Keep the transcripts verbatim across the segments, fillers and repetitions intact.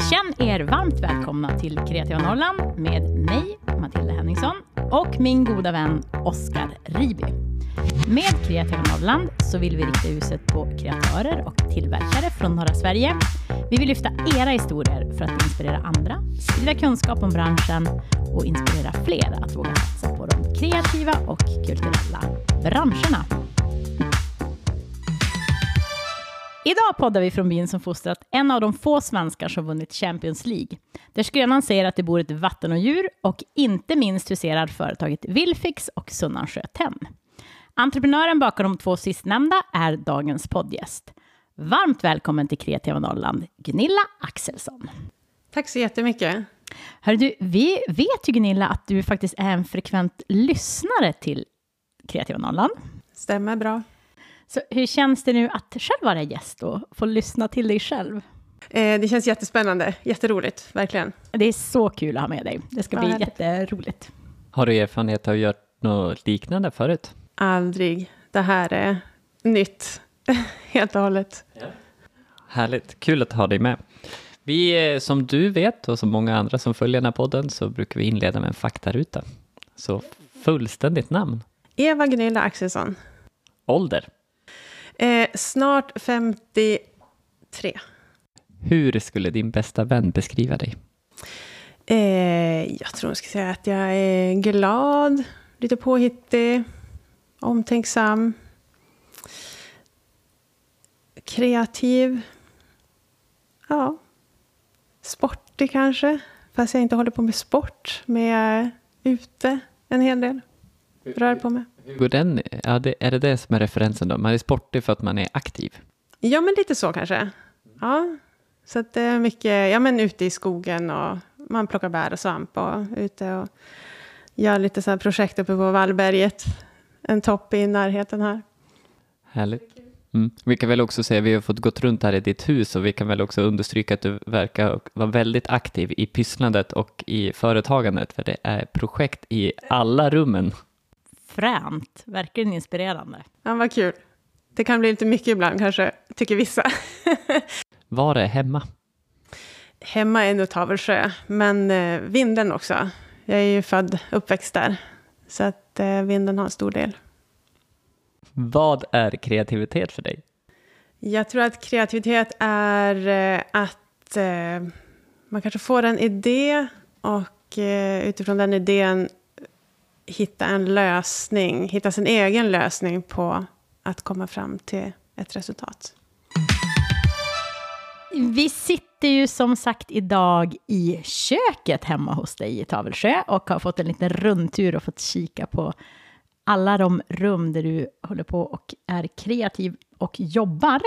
Känn er varmt välkomna till Kreativa Norrland med mig, Matilda Henningsson, och min goda vän Oskar Riby. Med Kreativa Norrland så vill vi rikta ljuset på kreatörer och tillverkare från norra Sverige. Vi vill lyfta era historier för att inspirera andra, sprida kunskap om branschen och inspirera fler att våga satsa på de kreativa och kulturella branscherna. Idag poddar vi från byn som fostrat en av de få svenskar som vunnit Champions League. Där skrönan säger att det bor ett vatten och djur och inte minst huserar företaget Willfix och Sunnansjö Tenn. Entreprenören bakom de två sistnämnda är dagens poddgäst. Varmt välkommen till Kreativa Norrland, Gunilla Axelsson. Tack så jättemycket. Hör du, vi vet ju Gunilla att du faktiskt är en frekvent lyssnare till Kreativa Norrland. Stämmer bra. Så hur känns det nu att själv vara gäst och få lyssna till dig själv? Eh, det känns jättespännande, jätteroligt, verkligen. Det är så kul att ha med dig. Det ska ja, bli härligt. Jätteroligt. Har du erfarenhet av att göra något liknande förut? Aldrig. Det här är nytt, helt och hållet. Ja. Härligt, kul att ha dig med. Vi, som du vet och som många andra som följer den här podden, så brukar vi inleda med en faktaruta. Så fullständigt namn. Eva Gunilla Axelsson. Ålder? Eh, snart femtiotre. Hur skulle din bästa vän beskriva dig? Eh, jag tror jag ska säga att jag är glad, lite påhittig, omtänksam, kreativ. Ja, sportig kanske. Fast jag inte håller på med sport, men jag är ute en hel del. Rör på mig. Hur går den? Ja, det, är det det som är referensen då? Man är sportig för att man är aktiv? Ja, men lite så kanske. Ja, så att det är mycket, ja men ute i skogen och man plockar bär och svamp och ute och gör lite så här projekt uppe på Vallberget. En topp i närheten här. Härligt. Mm. Vi kan väl också säga att vi har fått gått runt här i ditt hus och vi kan väl också understryka att du verkar vara väldigt aktiv i pysslandet och i företagandet, för det är projekt i alla rummen. Fränt, verkligen inspirerande. Ja, vad kul. Det kan bli lite mycket ibland kanske, tycker vissa. Var är hemma? Hemma är nog Tavelsjö, men eh, Vinden också. Jag är ju född, uppväxt där. Så att eh, Vinden har en stor del. Vad är kreativitet för dig? Jag tror att kreativitet är eh, att eh, man kanske får en idé och eh, utifrån den idén hitta en lösning, hitta sin egen lösning på att komma fram till ett resultat. Vi sitter ju som sagt idag i köket hemma hos dig i Tavelsjö och har fått en liten rundtur och fått kika på alla de rum där du håller på och är kreativ och jobbar.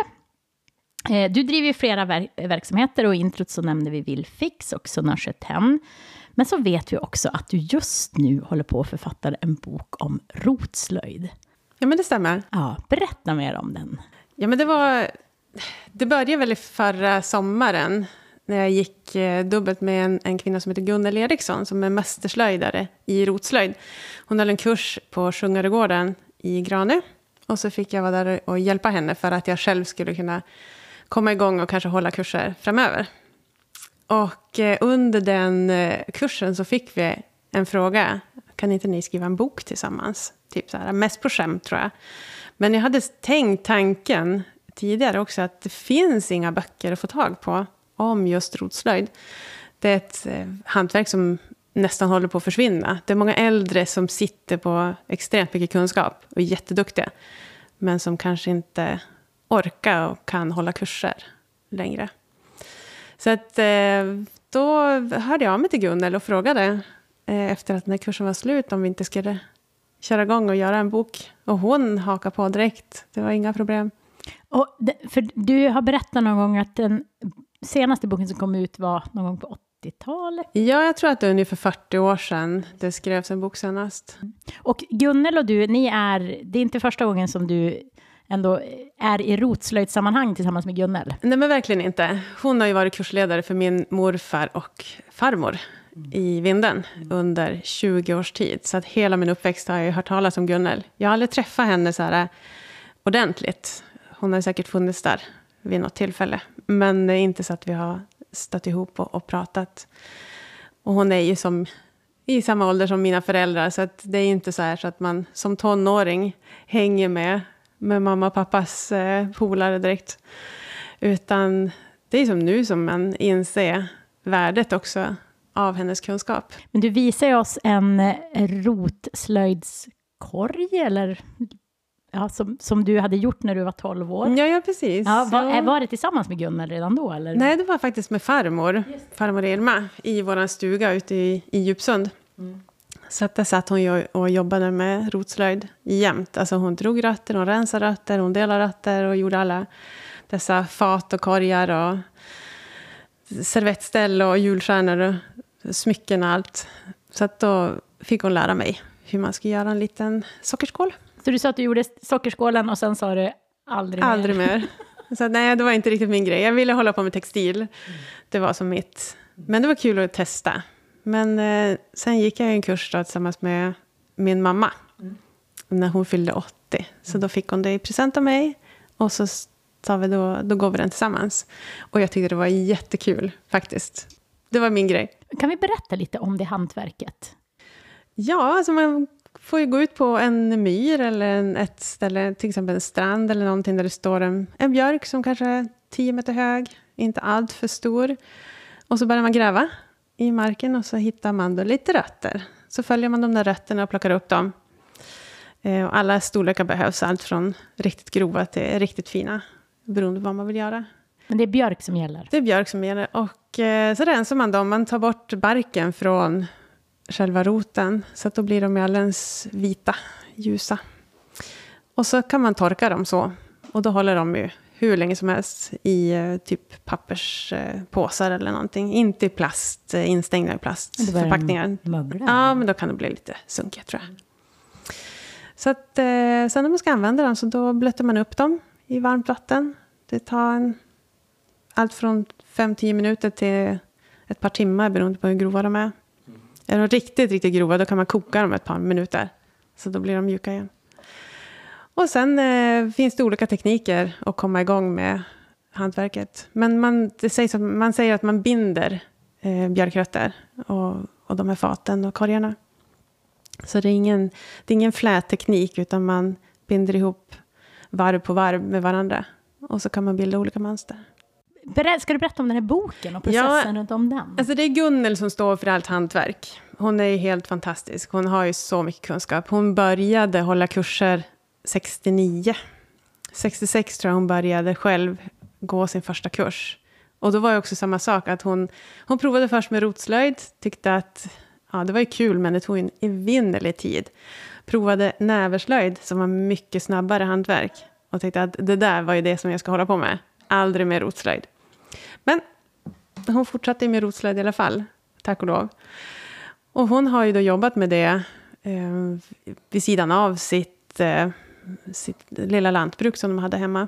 Du driver ju flera ver- verksamheter och i introt så nämnde vi Willfix och Sunnansjö Tenn. Men så vet vi också att du just nu håller på att författa en bok om rotslöjd. Ja, men det stämmer. Ja, berätta mer om den. Ja, men det var... Det började väl förra sommaren när jag gick eh, dubbelt med en, en kvinna som heter Gunnel Eriksson som är mästerslöjdare i rotslöjd. Hon höll en kurs på Sjungaregården i Granö och så fick jag vara där och hjälpa henne för att jag själv skulle kunna komma igång och kanske hålla kurser framöver. Och eh, under den eh, kursen så fick vi en fråga. Kan inte ni skriva en bok tillsammans? Typ så här, mest på skämt tror jag. Men jag hade tänkt tanken tidigare också att det finns inga böcker att få tag på om just rotslöjd. Det är ett eh, hantverk som nästan håller på att försvinna. Det är många äldre som sitter på extremt mycket kunskap och är jätteduktiga. Men som kanske inte orkar och kan hålla kurser längre. Så att eh, då hörde jag av mig till Gunnel och frågade eh, efter att den här kursen var slut om vi inte skulle köra igång och göra en bok. Och hon hakade på direkt. Det var inga problem. Och det, för du har berättat någon gång att den senaste boken som kom ut var någon gång på åttiotalet. Ja, jag tror att det är ungefär fyrtio år sedan det skrevs en bok senast. Och Gunnel och du, ni är, det är inte första gången som du ändå är i rotslöjdsammanhang tillsammans med Gunnel. Nej, men verkligen inte. Hon har ju varit kursledare för min morfar och farmor mm. i Vinden mm. under tjugo års tid. Så att hela min uppväxt har jag ju hört talas om Gunnel. Jag har aldrig träffat henne så här ordentligt. Hon har säkert funnits där vid något tillfälle. Men inte så att vi har stött ihop och, och pratat. Och hon är ju som i samma ålder som mina föräldrar, så att det är inte så här så att man som tonåring hänger med med mamma och pappas eh, polare direkt. Utan det är som nu som man inser värdet också av hennes kunskap. Men du visar ju oss en rotslöjdskorg, eller ja, som, som du hade gjort när du var tolv år. Ja, ja precis. Ja, var, ja. var det tillsammans med Gunnel redan då? Eller? Nej, det var faktiskt med farmor. Farmor Irma i vår stuga ute i, i Djupsund. Mm. Så att där satt hon ju och jobbade med rotslöjd jämt. Alltså hon drog rötter, hon rensade rötter, hon delade rötter och gjorde alla dessa fat och korgar och servettställ och julstjärnor och smycken och allt. Så att då fick hon lära mig hur man ska göra en liten sockerskål. Så du sa att du gjorde sockerskålen och sen sa du aldrig mer? Aldrig mer. Så nej, det var inte riktigt min grej. Jag ville hålla på med textil. Mm. Det var som mitt. Men det var kul att testa. Men eh, sen gick jag en kurs då, tillsammans med min mamma. Mm. När hon fyllde åttio. Mm. Så då fick hon det i present av mig. Och så sa vi då, då går vi den tillsammans. Och jag tyckte det var jättekul faktiskt. Det var min grej. Kan vi berätta lite om det hantverket? Ja, alltså man får ju gå ut på en myr eller en, ett ställe, till exempel en strand eller någonting där det står en, en björk som kanske är tio meter hög, inte allt för stor. Och så börjar man gräva i marken och så hittar man då lite rötter. Så följer man de där rötterna och plockar upp dem. Eh, och alla storlekar behövs, allt från riktigt grova till riktigt fina, beroende på vad man vill göra. Men det är björk som gäller? Det är björk som gäller. Och eh, så rensar man dem, man tar bort barken från själva roten. Så att då blir de alldeles vita, ljusa. Och så kan man torka dem så. Och då håller de ju hur länge som helst i eh, typ papperspåsar eh, eller någonting. Inte i plast, eh, instängda i plastförpackningar. Mögla. Ja, men då kan det bli lite sunkigt tror jag. Så att eh, sen när man ska använda dem så då blöter man upp dem i varmt vatten. Det tar en, allt från fem till tio minuter till ett par timmar beroende på hur grova de är. Mm. Är de riktigt, riktigt grova då kan man koka dem ett par minuter. Så då blir de mjuka igen. Och sen eh, finns det olika tekniker att komma igång med hantverket. Men man, det sägs att, man säger att man binder eh, björkrötter och, och de här faten och korgarna. Så det är ingen, det är ingen flätteknik utan man binder ihop varv på varv med varandra. Och så kan man bilda olika mönster. Ska du berätta om den här boken och processen ja, runt om den? Alltså det är Gunnel som står för allt hantverk. Hon är helt fantastisk. Hon har ju så mycket kunskap. Hon började hålla kurser sextionio. sextiosex tror jag hon började själv gå sin första kurs. Och då var det också samma sak. Att hon, hon provade först med rotslöjd. Tyckte att ja, det var ju kul men det tog en evinnerlig tid. Provade näverslöjd som var mycket snabbare hantverk. Och tänkte att det där var ju det som jag ska hålla på med. Aldrig mer rotslöjd. Men hon fortsatte med rotslöjd i alla fall. Tack och lov. Och hon har ju då jobbat med det eh, vid sidan av sitt, eh, sitt lilla lantbruk som de hade hemma.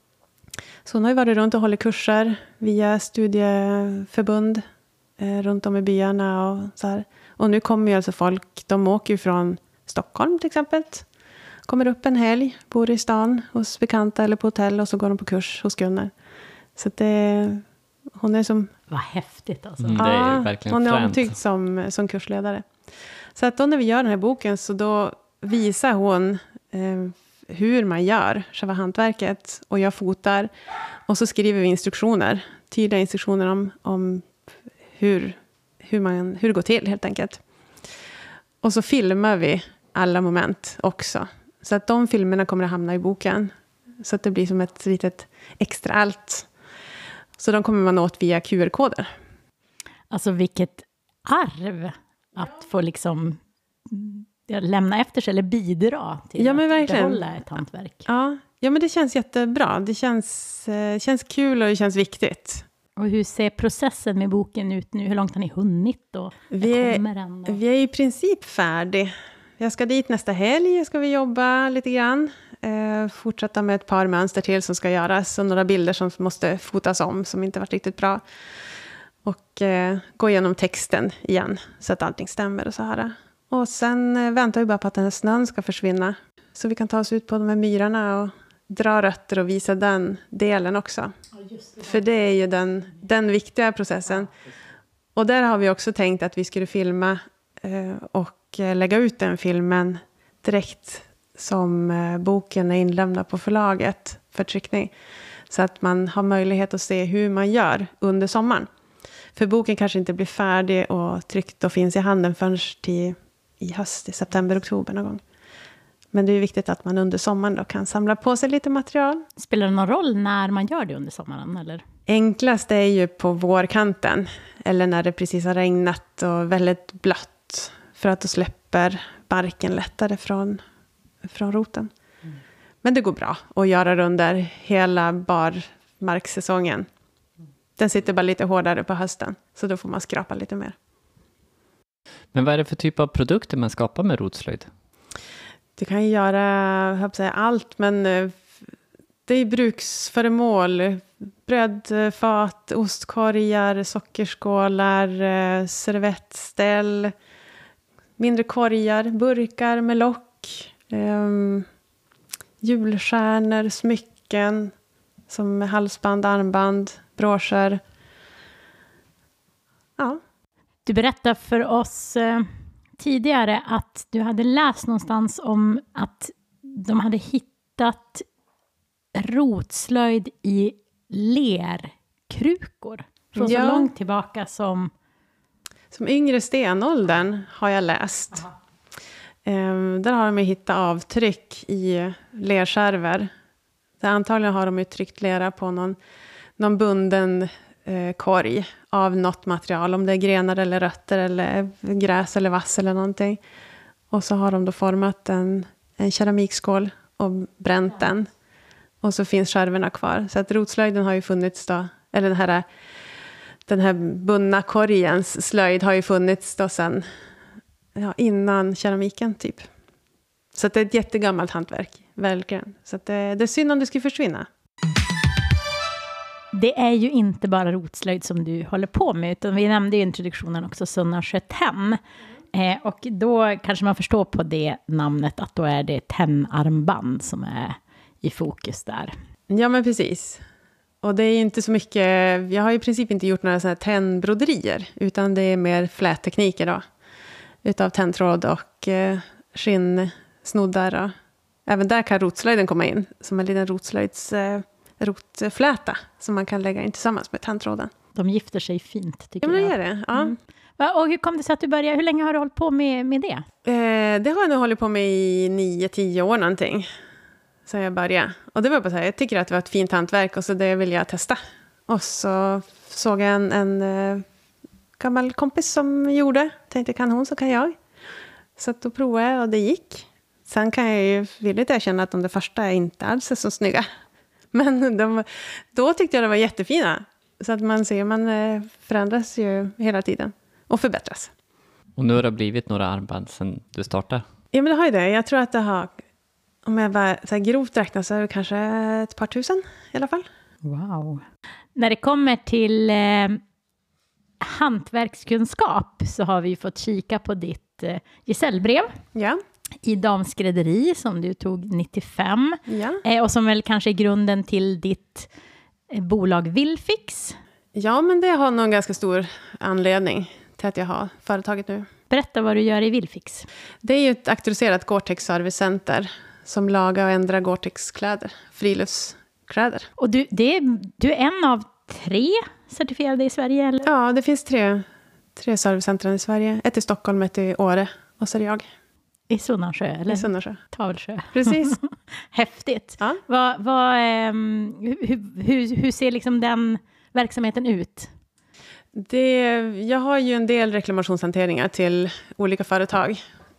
Så hon har ju varit runt och hållit kurser via studieförbund eh, runt om i byarna och så här. Och nu kommer ju alltså folk, de åker ju från Stockholm till exempel. Kommer upp en helg, bor i stan hos bekanta eller på hotell och så går de på kurs hos Gunnel. Så det, hon är som... Vad häftigt alltså. Mm, det är ju verkligen hon är fränt. omtyckt som, som kursledare. Så att då när vi gör den här boken så då visar hon eh, hur man gör själva hantverket. Och jag fotar. Och så skriver vi instruktioner. Tydliga instruktioner om, om hur, hur, man, hur det går till helt enkelt. Och så filmar vi alla moment också. Så att de filmerna kommer att hamna i boken. Så att det blir som ett litet extra allt. Så de kommer man åt via Q R-koder. Alltså vilket arv att få liksom lämna efter sig eller bidra till ja, men att behålla ett hantverk. Ja. ja, men det känns jättebra. Det känns, eh, känns kul och det känns viktigt. Och hur ser processen med boken ut nu? Hur långt har ni hunnit? Och vi, är, kommer den och... vi är i princip färdig. Jag ska dit nästa helg. Ska vi jobba lite grann. Eh, fortsätta med ett par mönster till som ska göras. Och några bilder som måste fotas om som inte varit riktigt bra. Och eh, gå igenom texten igen. Så att allting stämmer och så här. Och sen eh, väntar vi bara på att den här snön ska försvinna. Så vi kan ta oss ut på de här myrarna och dra rötter och visa den delen också. Ja, just det. För det är ju den, den viktiga processen. Ja, och där har vi också tänkt att vi skulle filma eh, och lägga ut den filmen direkt som eh, boken är inlämnad på förlaget för tryckning. Så att man har möjlighet att se hur man gör under sommaren. För boken kanske inte blir färdig och tryckt och finns i handen förrän till i höst, i september, oktober någon gång. Men det är viktigt att man under sommaren då kan samla på sig lite material. Spelar det någon roll när man gör det under sommaren? Eller? Enklast är ju på vårkanten. Eller när det precis har regnat och väldigt blött. För att då släpper barken lättare från, från roten. Mm. Men det går bra att göra det under hela barmarkssäsongen. Den sitter bara lite hårdare på hösten. Så då får man skrapa lite mer. Men vad är det för typ av produkter man skapar med rotslöjd? Du kan ju göra jag hoppas säga, allt, men det är bruksföremål. Brödfat, ostkorgar, sockerskålar, servettställ, mindre korgar, burkar med lock, um, julstjärnor, smycken som halsband, armband, broscher. Ja. Du berättade för oss eh, tidigare att du hade läst någonstans om att de hade hittat rotslöjd i lerkrukor. Från ja. så långt tillbaka som... Som yngre stenåldern har jag läst. Um, där har de hittat avtryck i lerskärvor. Där antagligen har de ju tryckt lera på någon, någon bunden eh, korg av något material. Om det är grenar eller rötter eller gräs eller vass eller någonting. Och så har de då format en, en keramikskål och bränt ja. den. Och så finns skärvorna kvar. Så att rotslöjden har ju funnits då. Eller den här, den här bundna korgens slöjd har ju funnits då sen. Ja, innan keramiken typ. Så att det är ett jättegammalt hantverk. Verkligen. Så att det, det är synd om det skulle försvinna. Det är ju inte bara rotslöjd som du håller på med. Utan vi nämnde i introduktionen också Sunnarsjö tenn. Eh, och då kanske man förstår på det namnet att då är det tennarmband som är i fokus där. Ja, men precis. Och det är inte så mycket... Jag har i princip inte gjort några sådana här tennbroderier. Utan det är mer flättekniker då. Utav tenntråd och eh, skinnsnoddar. Och även där kan rotslöjden komma in. Som en liten rotslöjds eh, rotfläta. Som man kan lägga in tillsammans med tenntråden. De gifter sig fint tycker jag. jag. Ja, men det gör det. Ja. Mm. Och hur kom det sig att du började? Hur länge har du hållit på med, med det? Eh, det har jag nog hållit på med i nio, tio år någonting. Så jag började. Och det var bara så här, jag tycker att det var ett fint hantverk. Och så det vill jag testa. Och så såg jag en... en eh, gammal kompis som gjorde. Tänkte, kan hon så kan jag. Så att då provade jag och det gick. Sen kan jag ju villigt erkänna att de första inte alls är så snygga. Men de, då tyckte jag det var jättefina. Så att man ser, man förändras ju hela tiden. Och förbättras. Och nu har det blivit några armband sedan du startade? Ja, men det har ju det. Jag tror att det har, om jag bara så här grovt räknar så är det kanske ett par tusen i alla fall. Wow. När det kommer till... Eh... hantverkskunskap så har vi fått kika på ditt eh, gesällbrev ja. i damskrädderi som du tog nittiofem ja. eh, och som väl kanske är grunden till ditt eh, bolag Villfix. Ja, men det har nog en ganska stor anledning till att jag har företaget nu. Berätta vad du gör i Villfix. Det är ju ett auktoriserat Gore-Tex servicecenter som lagar och ändrar Gore-Tex-kläder, friluftskläder. Och du, det är, du är en av tre certifierade i Sverige? Eller? Ja, det finns tre, tre servicecentren i Sverige. Ett i Stockholm, ett i Åre och så är det jag. I Sunnarsjö? Eller? I Sunnarsjö. Tavelsjö. Precis. Häftigt. Ja. Vad, vad, eh, hur, hur, hur ser liksom den verksamheten ut? Det, jag har ju en del reklamationshanteringar till olika företag.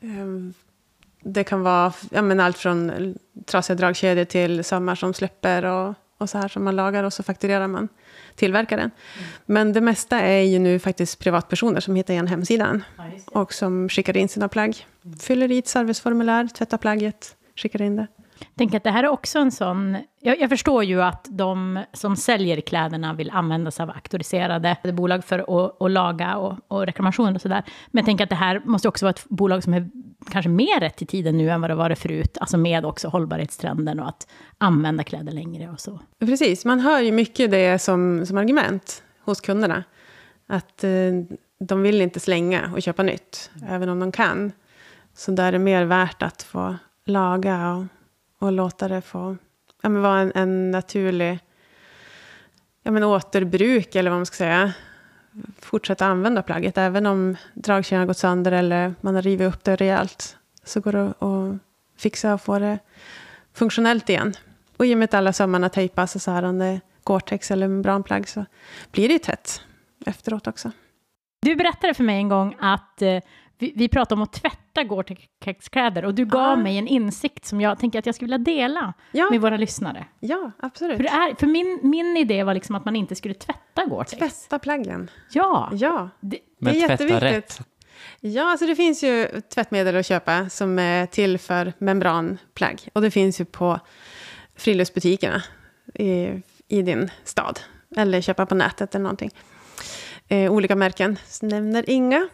Det kan vara ja, men allt från trasiga dragkedjor till sömmar som släpper och, och så här som man lagar och så fakturerar man tillverkaren. Mm. Men det mesta är ju nu faktiskt privatpersoner som hittar igen hemsidan ja, och som skickar in sina plagg. Mm. Fyller i ett serviceformulär, tvättar plagget, skickar in det. Tänk att det här är också en sån... Jag, jag förstår ju att de som säljer kläderna vill använda sig av auktoriserade bolag för att, att laga och, och reklamationer och sådär. Men jag tänker att det här måste också vara ett bolag som är kanske mer rätt i tiden nu än vad det var det förut. Alltså med också hållbarhetstrenden och att använda kläder längre och så. Precis, man hör ju mycket det som, som argument hos kunderna. Att eh, de vill inte slänga och köpa nytt, mm. även om de kan. Så där är det mer värt att få laga och, och låta det få ja, men vara en, en naturlig ja, men återbruk, eller vad man ska säga. Fortsätta använda plagget, även om dragkedjan har gått sönder eller man har rivit upp det rejält. Så går det att fixa och få det funktionellt igen. Och i och med att alla sömmarna tejpas och så här, om det är Gore-Tex eller membranplagg, så blir det ju tätt efteråt också. Du berättade för mig en gång att eh, vi, vi pratade om att tvätta Gore-Tex-kläder och du gav ah. mig en insikt som jag tänker att jag skulle vilja dela ja. med våra lyssnare. Ja, absolut. För, det är, för min, min idé var liksom att man inte skulle tvätta Gore-Tex. Tvätta plaggen. Ja. ja. Det, Men det är tvätta jätteviktigt. Rätt. Ja, alltså det finns ju tvättmedel att köpa som är till för membranplagg. Och det finns ju på friluftsbutikerna i, i din stad. Eller köpa på nätet eller någonting. Eh, olika märken, nämner inga.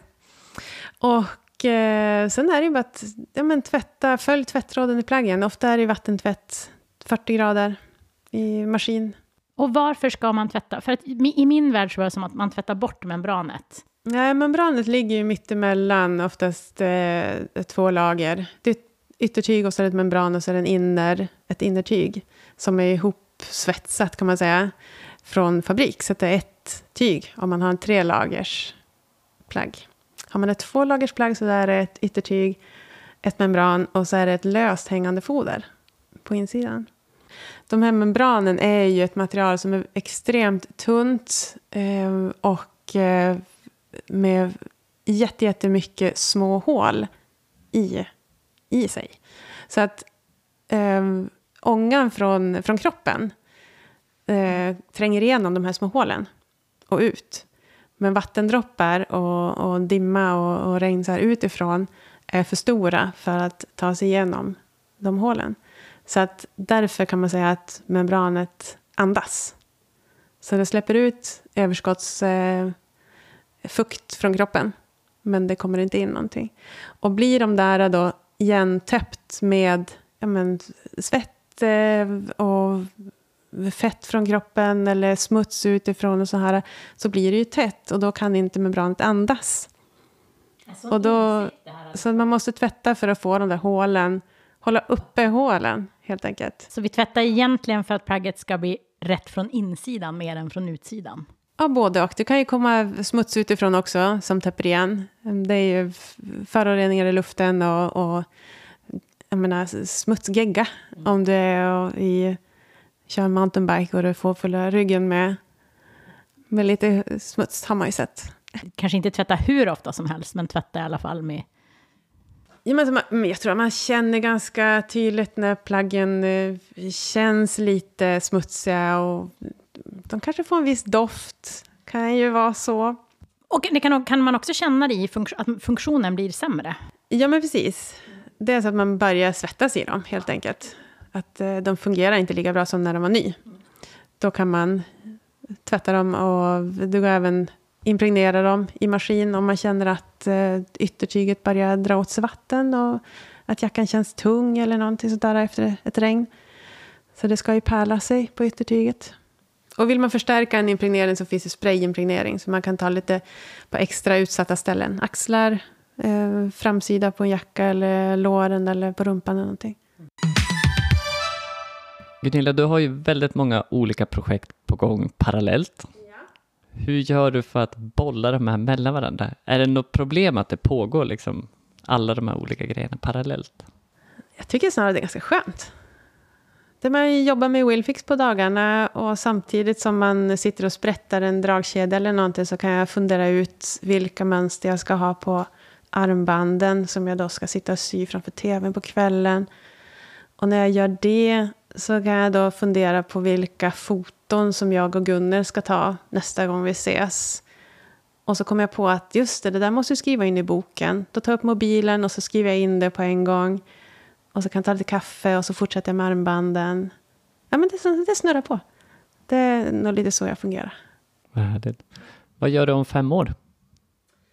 Och eh, sen är det ju bara att ja, men tvätta, följ tvättråden i plaggen. Ofta är det vattentvätt, fyrtio grader i maskin. Och varför ska man tvätta? För att i min värld så var det som att man tvättar bort membranet. Nej, membranet ligger ju mitt emellan oftast eh, två lager. Det är ett yttertyg och så är det ett membran och så är det en inner, ett innertyg som är ihopsvetsat kan man säga från fabrik. Så det är ett tyg om man har en tre lagers plagg. Har man ett två lagers plagg så är det ett yttertyg, ett membran och så är det ett löst hängande foder på insidan. De här membranen är ju ett material som är extremt tunt eh, och eh, med jätte, jättemycket små hål i, i sig. Så att eh, ångan från, från kroppen eh, tränger igenom de här små hålen och ut. Men vattendroppar och, och dimma och, och regn så här utifrån är för stora för att ta sig igenom de hålen. Så att därför kan man säga att membranet andas. Så det släpper ut överskotts... Eh, fukt från kroppen, men det kommer inte in någonting. Och blir de där då igentäppt med ja men, svett eh, och fett från kroppen eller smuts utifrån och så här, så blir det ju tätt och då kan inte membranet andas. Och då, så man måste tvätta för att få de där hålen, hålla uppe hålen helt enkelt. Så vi tvättar egentligen för att plagget ska bli rätt från insidan mer än från utsidan? Ja, både och. Det kan ju komma smuts utifrån också som täpper igen. Det är ju föroreningar i luften och, och jag menar, smutsgegga. Mm. Om du är och i, kör mountainbike och du får fylla ryggen med, med lite smuts, har man ju sett. Kanske inte tvätta hur ofta som helst, men tvätta i alla fall med... Ja, men jag tror att man känner ganska tydligt när plaggen känns lite smutsiga och de kanske får en viss doft. Kan ju vara så. Och det kan, kan man också känna det i funk- att funktionen blir sämre? Ja, men precis. Det är så att man börjar svettas i dem, helt enkelt. Att eh, de fungerar inte lika bra som när de var ny. Då kan man tvätta dem och du går även impregnera dem i maskin om man känner att eh, yttertyget börjar dra åt sig vatten och att jackan känns tung eller någonting sådär efter ett regn. Så det ska ju pärla sig på yttertyget. Och vill man förstärka en impregnering så finns det sprayimpregnering. Så man kan ta lite på extra utsatta ställen. Axlar, eh, framsida på en jacka eller låren eller på rumpan eller någonting. Gunilla, du har ju väldigt många olika projekt på gång parallellt. Ja. Hur gör du för att bolla de här mellan varandra? Är det något problem att det pågår liksom alla de här olika grejerna parallellt? Jag tycker snarare det är ganska skönt. Där man jobbar med Willfix på dagarna och samtidigt som man sitter och sprättar en dragkedja eller någonting så kan jag fundera ut vilka mönster jag ska ha på armbanden som jag då ska sitta och sy framför tvn på kvällen. Och när jag gör det så kan jag då fundera på vilka foton som jag och Gunnar ska ta nästa gång vi ses. Och så kommer jag på att just det, det där måste jag skriva in i boken. Då tar jag upp mobilen och så skriver jag in det på en gång. Och så kan jag ta lite kaffe och så fortsätter jag med armbanden. Ja, men det, det snurrar på. Det är nog lite så jag fungerar. Vad härligt. Vad gör du om fem år?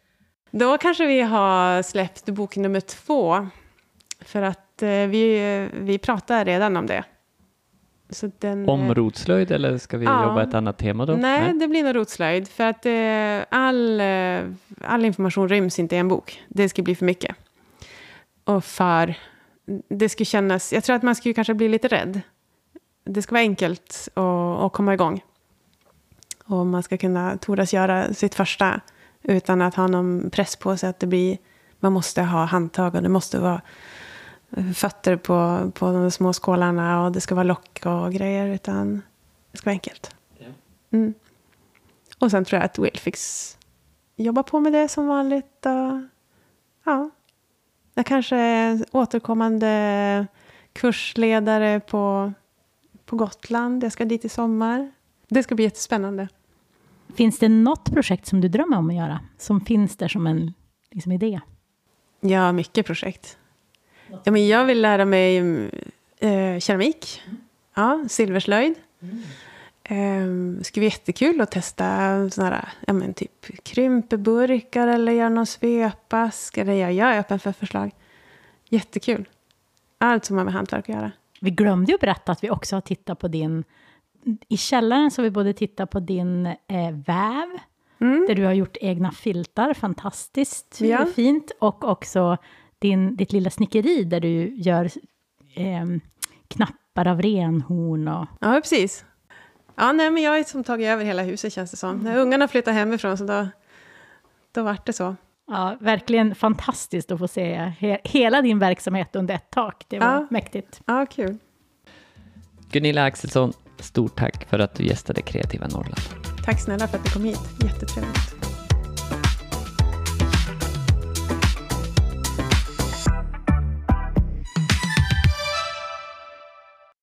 Då kanske vi har släppt bok nummer två. För att eh, vi, vi pratar redan om det. Så den, Om rotslöjd eller ska vi ja, jobba ett annat tema då? Nej, nej. Det blir nog rotslöjd. För att eh, all, eh, all information ryms inte i en bok. Det ska bli för mycket. Och för... Det ska kännas... Jag tror att man skulle kanske bli lite rädd. Det ska vara enkelt att, att komma igång. Och man ska kunna tordas göra sitt första utan att ha någon press på sig att det blir... Man måste ha handtag och det måste vara fötter på, på de små skålarna och det ska vara lock och grejer, utan det ska vara enkelt. Mm. Och sen tror jag att Willfix jobbar på med det som vanligt. Och, ja, jag kanske är återkommande kursledare på, på Gotland. Jag ska dit i sommar. Det ska bli jättespännande. Finns det något projekt som du drömmer om att göra? Som finns där som en liksom, idé? Ja, mycket projekt. Ja, men jag vill lära mig eh, keramik. Mm. Ja, silverslöjd. Mm. Eh, det skulle vara jättekul att testa såna här, ja, men typ krympburkar eller göra någon svepask. Eller jag, jag är öppen för förslag. Jättekul. Allt som har med hantverk att göra. Vi glömde ju berätta att vi också har tittat på din... I källaren så har vi både tittat på din eh, väv. Mm. Där du har gjort egna filtar. Fantastiskt ja. Fint. Och också din, ditt lilla snickeri där du gör eh, knappar av renhorn. Och... Ja, precis. Ja, nej, men jag är som tagit över hela huset, känns det som. Mm. När ungarna flyttade hemifrån så då, då var det så. Ja, verkligen fantastiskt att få se he- hela din verksamhet under ett tak. Det var ja. mäktigt. Ja, kul. Gunilla Axelsson, stort tack för att du gästade Kreativa Norrland. Tack snälla för att du kom hit. Jättetrevligt.